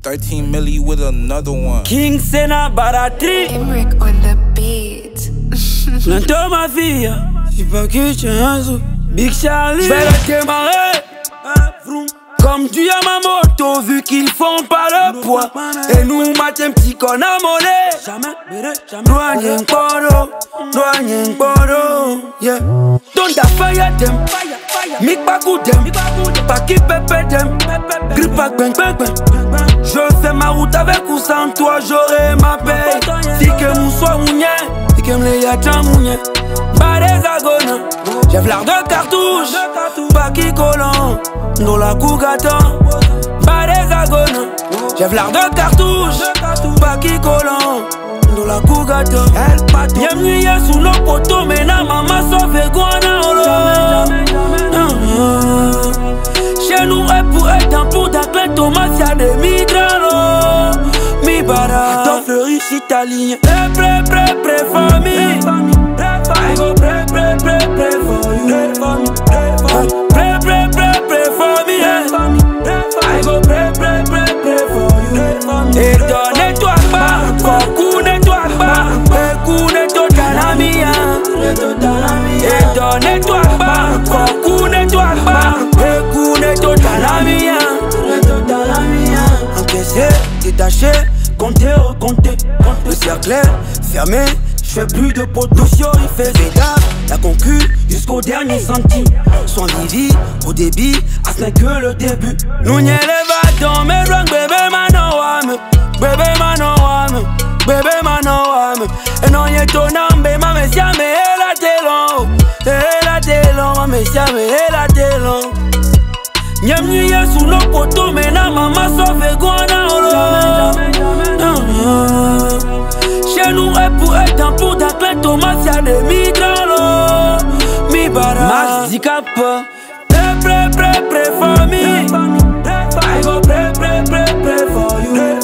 13 milli with another one. King Sena Baratri. Emric on the beat. Bientôt ma fille, j'suis pas que tu es un zoo. Big Charlie, j'vais le démarrer. Comme du Yamamoto, vu qu'ils font pas le poids. Et nous matin petit qu'on a monnaie. Douanier Nkoro, douanier Nkoro, yeah. Donda fire them, Mick Bakou them, Paki Pepe them, Grip Pack bang bang bang. Je fais ma route avec ou sans toi, j'aurai ma paix. Si que mou soit mounien, si que m'le yatra mounien. Pas des agones, j'ai l'air de cartouche, Paki collant, dans la cougatan. Pas des agones, j'ai l'air de cartouche, Paki collant, dans la cougatan. Bienvenue sous nos poteaux, mais na maman sauve guana. Chez nous, et pour être dans pour d'aclé, Thomas, y'a des migrants. Mi bara, attends, fleuris, italien. Pré, famille. I go pray for you. Pray for me. I go pray for you. Et donne-toi pas, Koku ne-toi pas, Koku ne-toi tanamia. Et donne-toi pas, Koku ne-toi pas, Koku ne-toi tanamia. Encaissé, détaché, compter, recompter. Le cercle est fermé. J'fais plus de potos, il fait Veda, la concu jusqu'au dernier centime. Son vivi au débit, à ce n'est que le début. Nous n'y les bâtons, mais rock bébé manowam, bébé manowam, bébé manowam. Et non y'a ton âme, ma messia, mais elle a télon, messia, mais elle a télon. Nyam n'y sous nos potos, mais na maman sauve guana. Chez nous, et pour être dans pour d'aclé, Thomas, y'a des migrants. Mi bara, Max Zikap. Pré, famille. I go pray for you.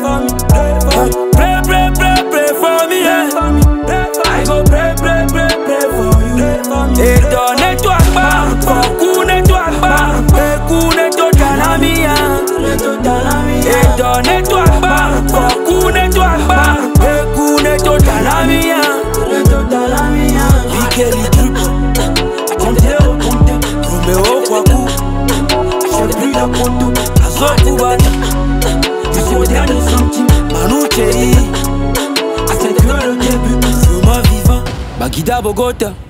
Pré, famille. I go pray for you. Et donne-toi pas, Koku ne-toi pas, Koku ne-toi tanamia. Et donne-toi pas, Koku ne-toi pas, Koku ne-toi tanamia. Bikeli drip, compter, Romeo Kwaku. J'ai plus de poteau, Azo Koubani. Jusqu'au dernier centime, Manu Chéri. À 5 heures le début, Fuma vivant, Bagida Bogota.